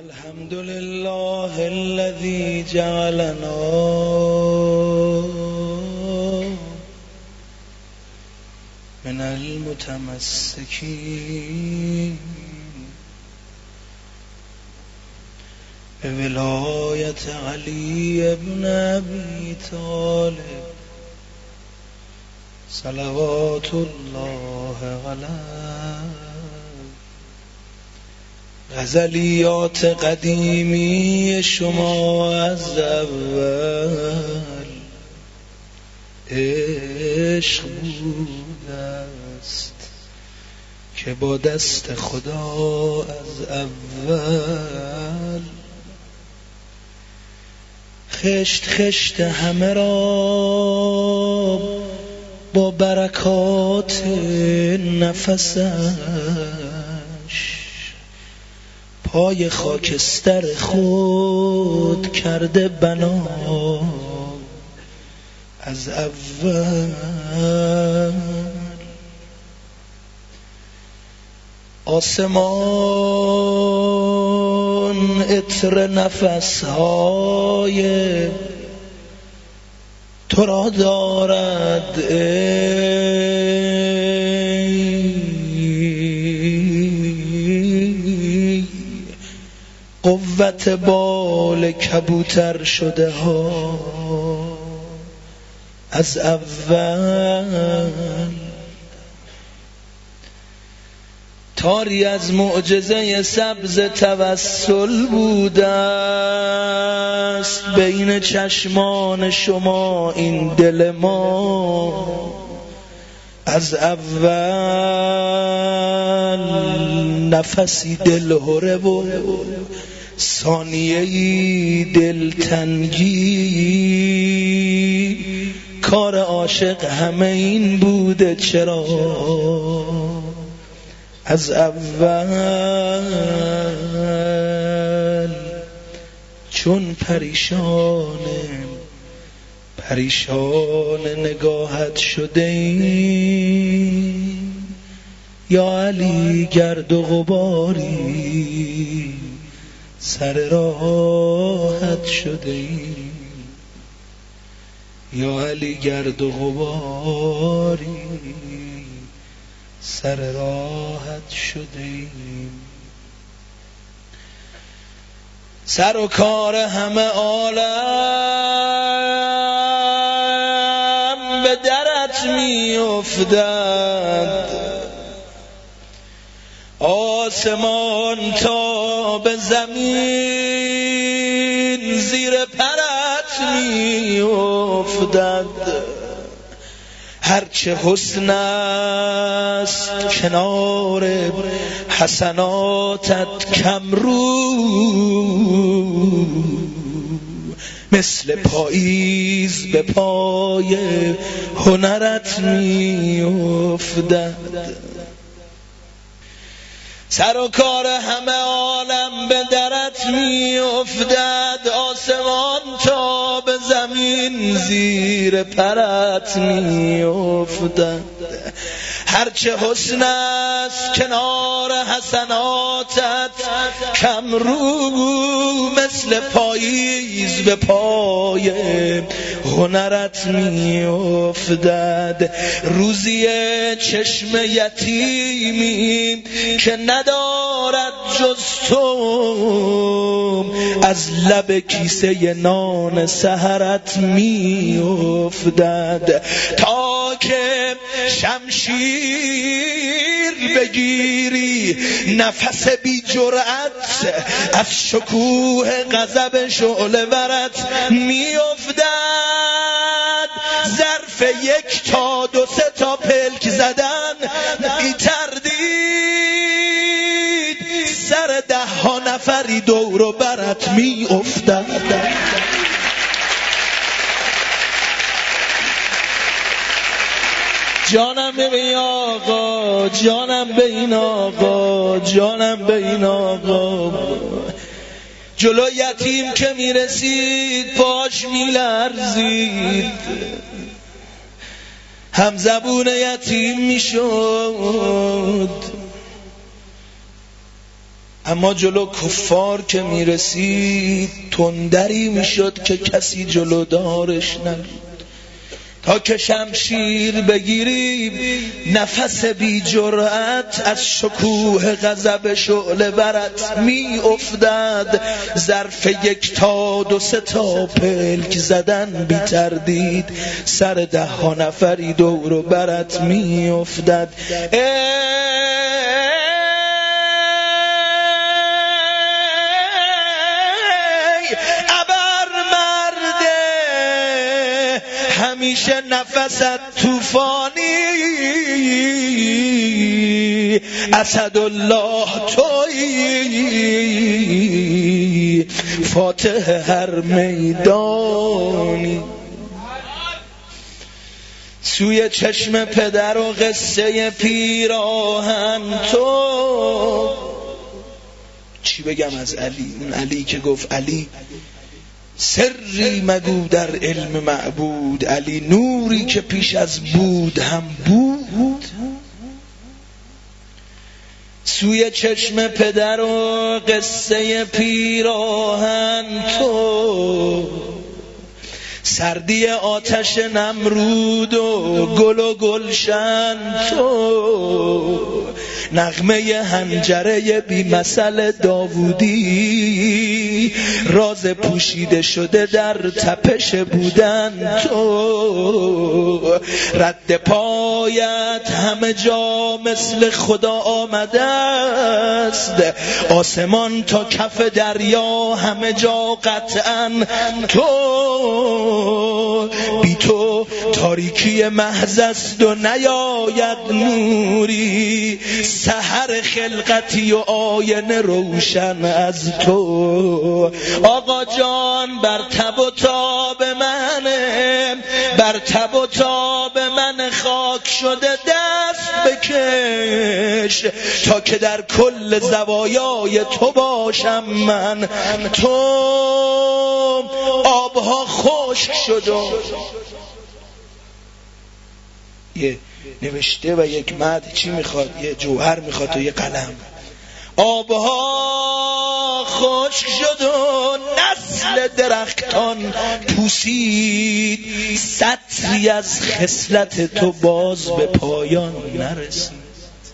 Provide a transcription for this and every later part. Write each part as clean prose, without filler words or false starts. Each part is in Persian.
الحمد لله الذي جعلنا من المتمسكين بولاية علي بن أبي طالب صلوات الله عليه. غزلیات قدیمی شما از اول عشق بوده است که با دست خدا از اول خشت خشت همه را با برکات نفسش پای خاکستر خود کرده بنا از اول. آسمان عطر نفسهای تو را دارد قوت بال کبوتر شده ها از اول. تاری از معجزه سبز توسل بوده است بین چشمان شما این دل ما از اول. نفسی دلهره و ثانیه‌ای دلتنگی کار عاشق همه این بوده چرا از اول. چون پریشان نگاهت شده ایم یا علی گرد و غباری سر راحت شده ایم یا علی گرد و غباری سر راحت شده ایم. سر و کار همه عالم به درت می افتد آسمان تا به زمین زیر پرت می افتد. هرچه حسن است کنار حسناتت کمرو مثل پاییز به پای هنرت می افتد. سر و کار همه عالم به درت می افتد آسمان تا به زمین زیر پرت می افتد. هرچه حسن است کنار حسناتت کمرو مثل پاییز به پای هنرت می افتد. روزی چشم یتیمی که ندارد جز تو از لب کیسه نان سحرت می افتد. تا که شمشیر بگیری نفس بی جرأت از شکوه غضب شعله ورت می افتد. ظرف 1 تا 2 3 تا پلک زدن بی تردید سر 10 ها نفری دور و برت می افتد. جانم به این آقا، جانم به این آقا، جانم به این آقا. جلو یتیم که میرسید پاش میلرزید هم زبون یتیم میشد اما جلو کفار که میرسید تندری میشد که کسی جلو دارش نبود. تا که شمشیر بگیری نفس بی جرأت از شکوه غضب شعله برت می افتد. ظرف 1 تا 2 3 تا پلک زدن بی تردید سر 10 نفری دور و برت می افتد. همیشه نفست طوفانی اسدالله تویی فاتح هر میدانی. سوی چشم پدر و قصه پیراهن تو. چی بگم از علی؟ اون علی که گفت علی سری مگو در علم معبود، علی نوری که پیش از بود هم بود. سوی چشم پدر و قصه پیراهن تو. سردی آتش نمرود و گل و گلشن تو. نغمه حنجره بی مثل داوودی راز پوشیده شده در تپش بودن تو. رد پایت همه جا مثل خدا آمده است، آسمان تا کف دریا همه جا قطعا تو. بی تو تاریکی محض است و نیاید نوری، سحر خلقتی و آینه روشن از تو. آقا جان بر تب و تاب منه، بر تب و تاب من خاک شده دست بکش تا که در کل زوایای تو باشم من. تو آبها خشک شد و یه نوشته و یک متن چی میخواد؟ یه جوهر میخواد و یه قلم. آبها خشک شد و نسل درختان پوسید، سطری از خصلت تو باز به پایان نرسید.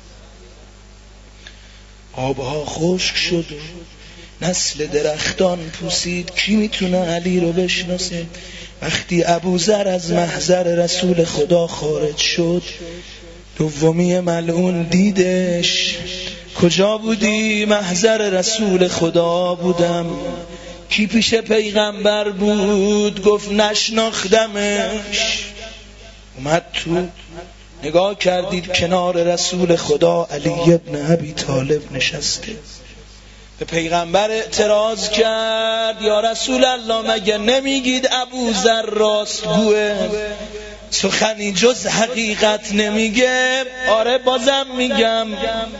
آبها خشک شد و نسل درختان پوسید. کی میتونه علی رو بشناسه؟ وقتی ابوذر از محضر رسول خدا خارج شد، دومی ملعون دیدش. کجا بودی؟ محضر رسول خدا بودم. کی پیش پیغمبر بود؟ گفت نشناختمش. اومد تو، نگاه کردید کنار رسول خدا علی ابن ابی طالب نشسته. به پیغمبر اعتراض کرد یا رسول الله مگه نمیگید ابوذر راستگوه؟ سخنی جز حقیقت نمیگه. آره بازم میگم.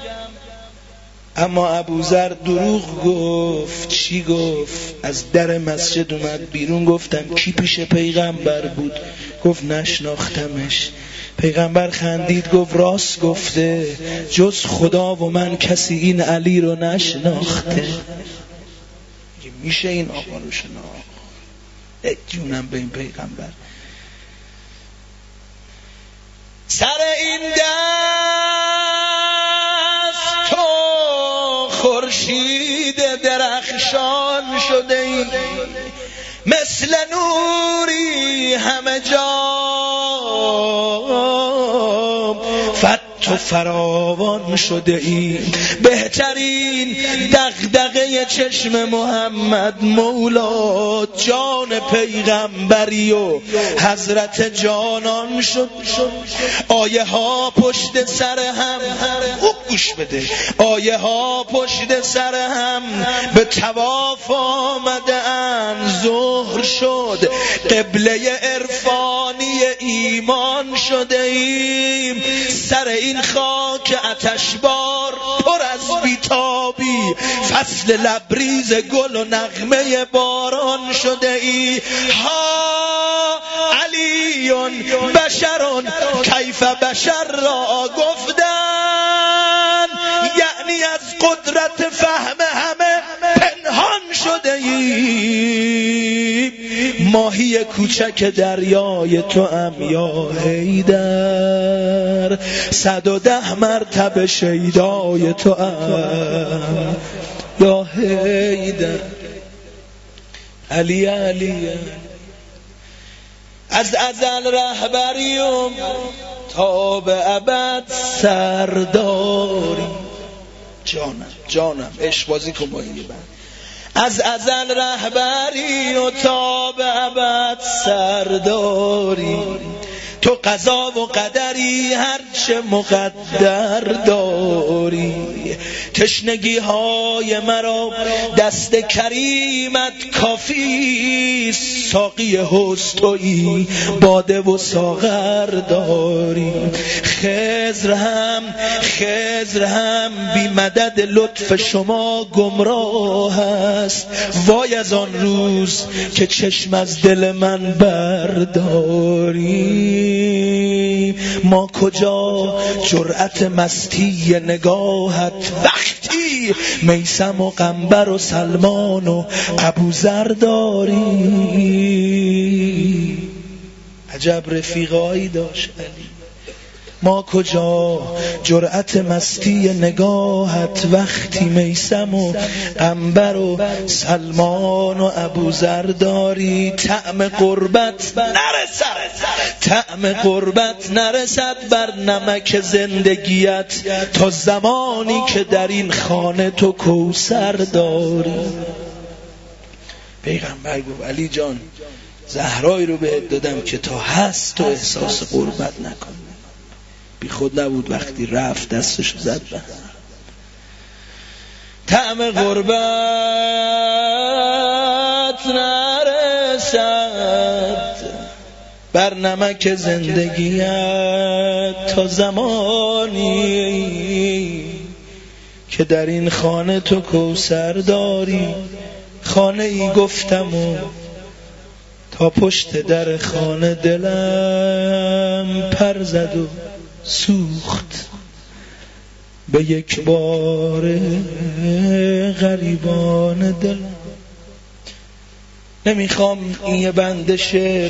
اما ابوذر دروغ گفت. چی گفت؟ از در مسجد اومد بیرون. گفتم کی پیش پیغمبر بود؟ گفت نشناختمش. پیغمبر خندید گفت راست گفته، جز خدا و من کسی این علی رو نشناخته. میشه این آقا رو شناخت؟ جونم به این پیغمبر. سر این دست تو خورشید درخشان شده ای، مثل نوری همه جا فت و فراوان شده ای. بهترین دغدغه چشم محمد مولا جان پیغمبری و حضرت جانان شد. آیه ها پشت سر هم، گوش بده، آیه ها پشت سر هم به طواف آمده اند. ظهر شد، قبله عرفانی ایمان شده ایم. سر این خاک آتشبار پر از بیتابی، فصل لبریز گل و نغمه باران شده ای. ها علیون بشرون کیف بشر را گفتن، یعنی از قدرت فهم ای ماهی کوچک دریای تو ام یا حیدر 110 مرتبه شیدای تو ام یا حیدر علی علی از ازل رهبریم تا به ابد سرداری جانم عشق بازی کن با این از ازل رهبری و تا به ابد سرداری تو قضا و قدری هرچه مقدر داری تشنگی های مرا دست کریمت کافی ساقی حسن تویی باده و ساغر داری خضر هم بی مدد لطف شما گمراه است وای از آن روز که چشم از دل من برداری ما کجا جرأت مستی نگاهت وقتی میثم و قنبر و سلمان و ابوذر داری عجب رفیقایی داشت علی ما کجا جرأت مستی نگاهت وقتی میثم و قنبر و سلمان و ابوذر داری طعم قربت نرسد بر نمک زندگیت تا زمانی که در این خانه تو کوثر داری پیغمبر گفت علی جان زهرایی رو بهت دادم که تا هست تو احساس قربت نکن بی خود نبود وقتی رفت دستشو زد به طعم قربت نرسد بر نمک زندگیت تا زمانی که در این خانه تو کوثر داری خانه ای گفتم و تا پشت در خانه دلم پر زد و سوخت به یک بار غریبان دلم نمیخوام این یه بند شعر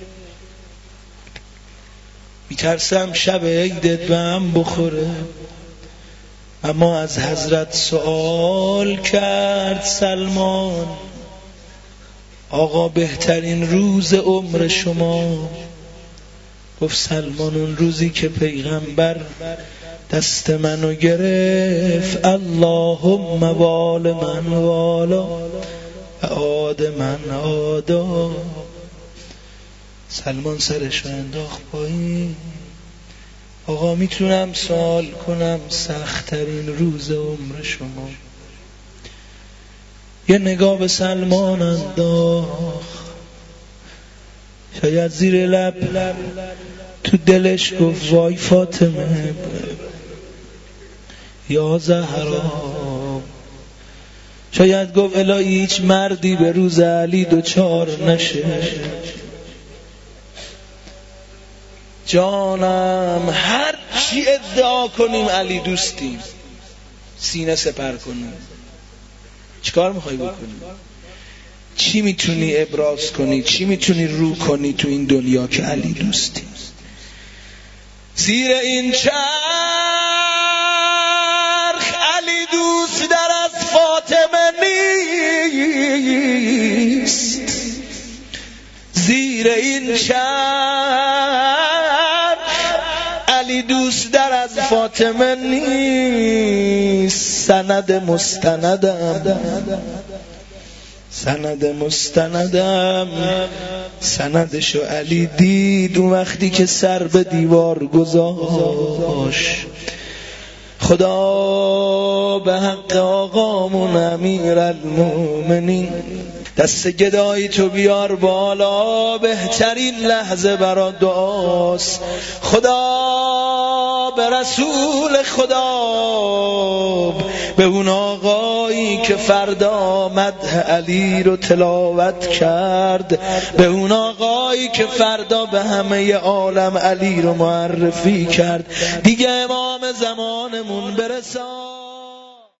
میترسم شب عیدت به هم بخوره اما از حضرت سوال کرد سلمان آقا بهترین روز عمر شما گفت سلمان اون روزی که پیغمبر دست منو گرفت اللهم وال من والا و عاد من عادا سلمان سرشو انداخت پایین آقا میتونم سوال کنم سخت‌ترین روز عمر شما یه نگاه به سلمان انداخت شاید زیر لب تو دلش گفت وای فاطمه یا زهرا شاید گفت الهی هیچ مردی به روز علی دوچار نشه جانم هر چی ادعا کنیم علی دوستیم سینه سپر کنیم چیکار میخوای بکنی؟ چی میتونی ابراز کنی؟ چی میتونی رو کنی تو این دنیا که علی دوستی؟ زیر این چرخ علی دوست در از فاطمه نیست زیر این چرخ علی دوست در از فاطمه نیست سند مستندم سندشو علی دید اون وقتی که سر به دیوار گذاشت خدا به حق آقامون امیرالمومنین دست گدایی تو بیار بالا بهترین لحظه برا دعاست خدا به رسول خدا به اون آقایی که فردا مدح علی رو تلاوت کرد به اون آقایی که فردا به همه عالم علی رو معرفی کرد دیگه امام زمانمون برسان